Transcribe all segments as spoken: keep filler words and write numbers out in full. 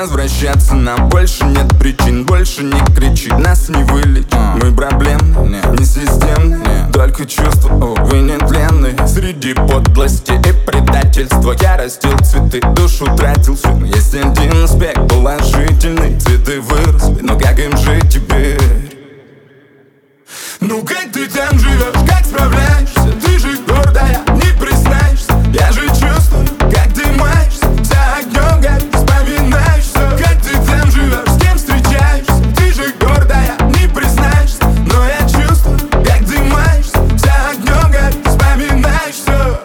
возвращаться нам больше нет причин. Больше не кричи, нас не вылечить. Мы проблемны, не системны, только чувства, увы, нетленны. Среди подлости и предательства я растил цветы, душу тратил всю. Есть один аспект положительный: цветы выросли, но как им жить теперь? Ну как ты там живешь, как справляешься? Ты же гордая, не признаешься. Я же чувствую, как ты маешься, за огнем горишь, вспоминаешь всё. Как ты там живешь, с кем встречаешься? Ты же гордая, не признаешься. Но я чувствую, как ты маешься, за огнем горишь, вспоминаешь всё.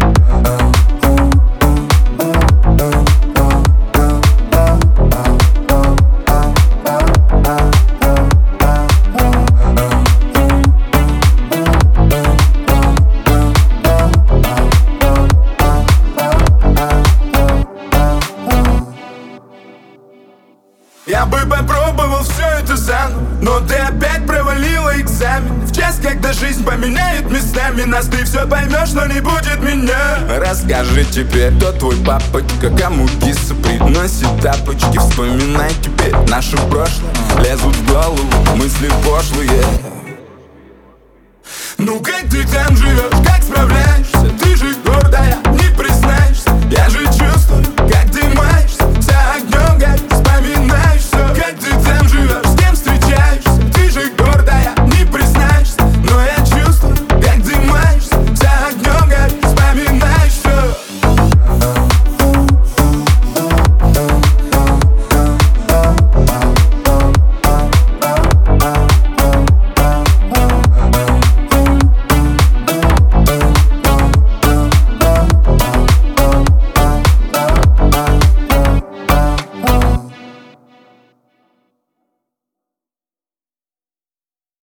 Я бы попробовал все это заново, но ты опять провалила экзамен. В час, когда жизнь поменяет местами нас, ты все поймешь, но не будет меня. Расскажи теперь, кто твой папочка, кому киса приносит тапочки. Вспоминай теперь наше прошлое, лезут в голову мысли пошлые. Ну как ты там живешь, как справляешься? Ты же